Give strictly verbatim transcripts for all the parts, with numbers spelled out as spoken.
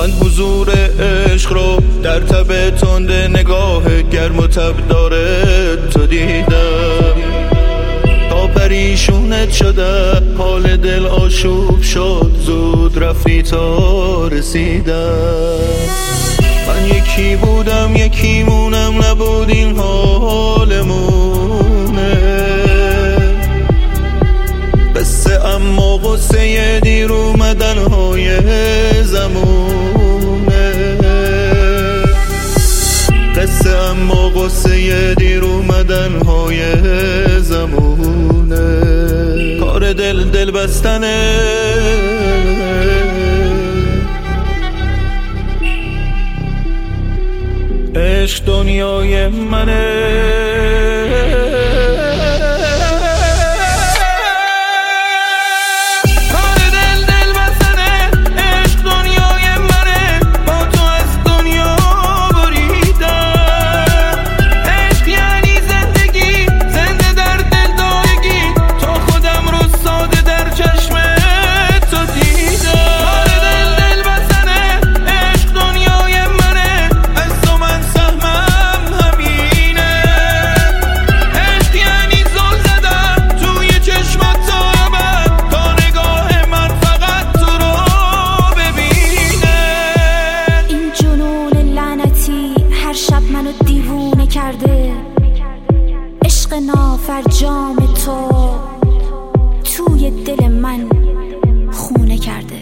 من حضور عشق رو در تب تند نگاه گرم و تبدار تو دیدم، تا پریشونت شده حال دل آشوب شد، زود رفتی تا رسیدم. من یکی بودم یکی مونم، نبودیم حالمونه قصه، اما قصه دیر اومدن های زمونه قصه، اما قصه دیر اومدن های زمونه. کار دل دل بستنه، عشق دنیای منه. عشق نافرجام تو توی دل من خونه کرده.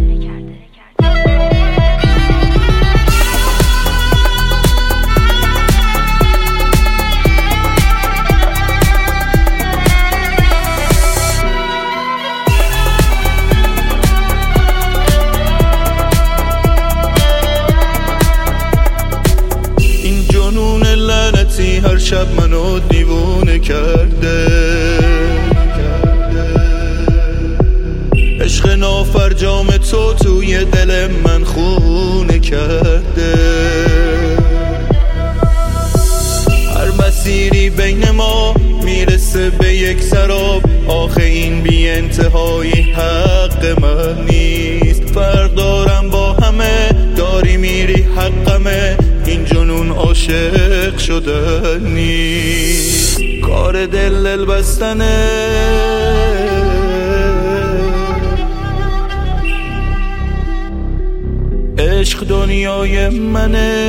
این جنون لعنتی هر شب منو دیوونه کرده، عشق نافرجام تو توی دل من خونه کرده. هر مسیری بین ما میرسه به یک سراب، آخه این بی انتهایی حق من نیست. فرق دارم با همه، داری میری حقمه، این جنون عاشق شدن نیست. کار دل دل بستنه، عشق دنیای منه.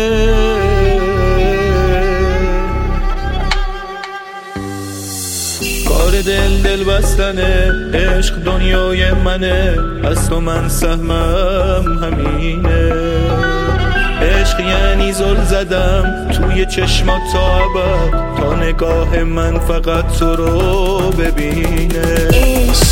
کار دل دل بستنه، عشق دنیای منه، از تو من سهمم همینه. عشق یعنی زل زدم توی چشمات تا ابد، تا نگاه من فقط تو رو ببینه.